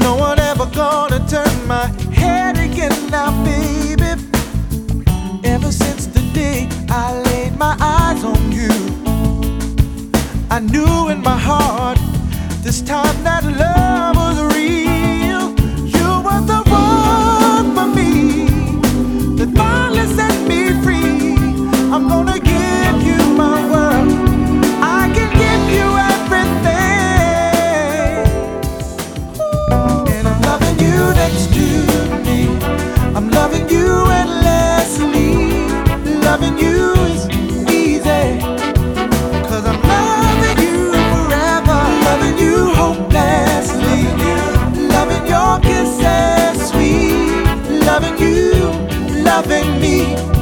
No one ever gonna turn my head again now, baby. Ever since the day I laid my eyes on you, I knew in my heart this time that love was real. You were the one for me that finally set me free. I'm gonna give you my world. I can give you everything. And I'm loving you next to me. I'm loving you endlessly. Loving you is easy, 'cause I'm loving you forever. Loving you hopelessly. Loving your kisses sweet. Loving you, loving me.